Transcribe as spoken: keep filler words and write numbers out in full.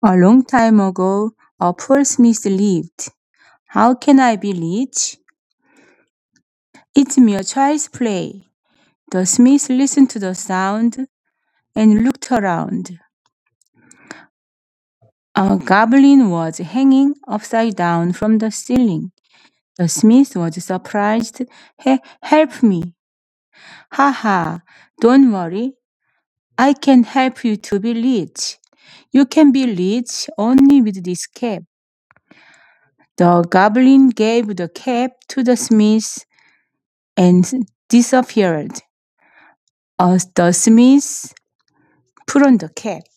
A long time ago, a poor smith lived. How can I be rich? It's mere child's play. The smith listened to the sound and looked around. A goblin was hanging upside down from the ceiling. The smith was surprised. "He- help me." "Ha ha, don't worry. I can help you to be rich. You can be rich only with this cap." The goblin gave the cap to the smith and disappeared. As the smith put on the cap.